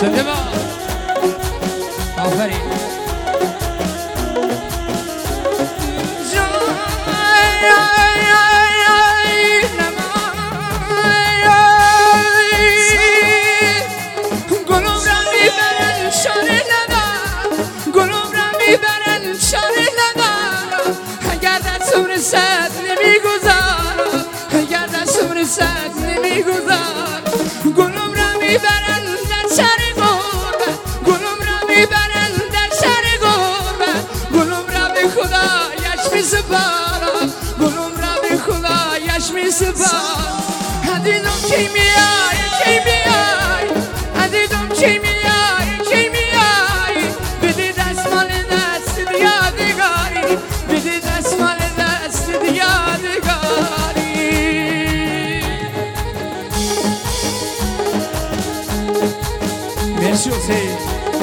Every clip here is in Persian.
زنده با آفرین صد نمیگذارم اگر دستم صد نمیگذارم گلم را میبرن در شهر غربت گلم را میبرن در شهر غربت گلم را به خدایش میسپارم گلم را به خدایش میسپارم دیدم کی میای کی میای دیدم کی میای کی میای بده دستمال دست یادگاری بده دستمال مرسی حسین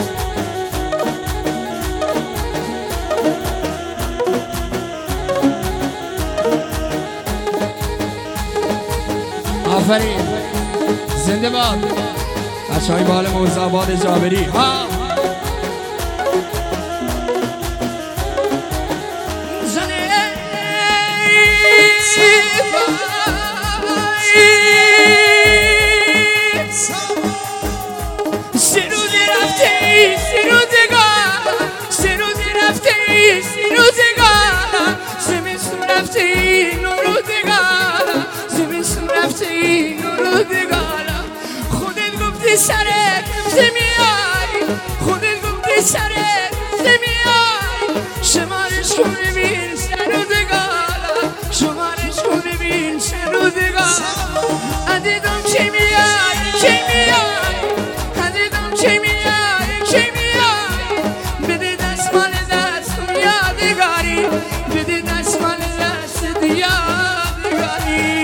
آفرین زنده باد بچه های بال موزآباد جابری ها سرت میای خودت گفتی سرت میای شمارش کن ببین سرودگارم شمارش کن ببین سرودگارم دیدم چی میای چی میای دیدم چی میای چی میای بده دستمال دستم یادگاری بده دستمال دست یادگاری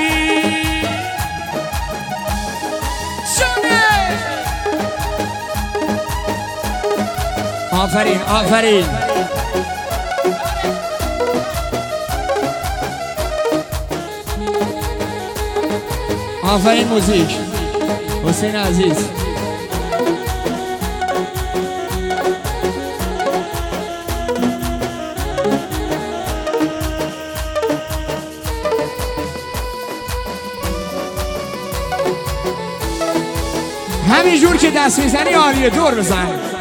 آفرین آفرین آفرین موزیک حسین عزیز همین جور که دست میزنی عالیه دور بزن